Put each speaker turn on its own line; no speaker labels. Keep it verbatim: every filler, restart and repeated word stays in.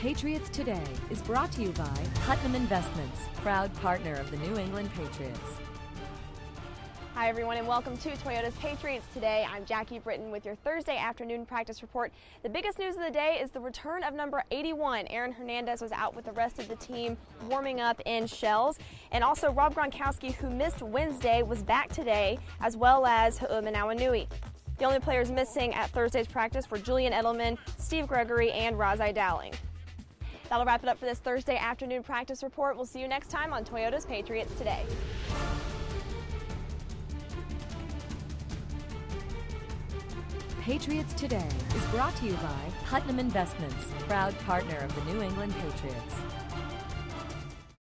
Patriots Today is brought to you by Putnam Investments, proud partner of the New England Patriots.
Hi everyone and welcome to Toyota's Patriots Today. I'm Jackie Britton with your Thursday afternoon practice report. The biggest news of the day is the return of number eighty-one. Aaron Hernandez was out with the rest of the team warming up in shells. And also Rob Gronkowski, who missed Wednesday, was back today, as well as Ha'umanao Nui. The only players missing at Thursday's practice were Julian Edelman, Steve Gregory, and Razai Dowling. That'll wrap it up for this Thursday afternoon practice report. We'll see you next time on Toyota's Patriots Today.
Patriots Today is brought to you by Putnam Investments, proud partner of the New England Patriots.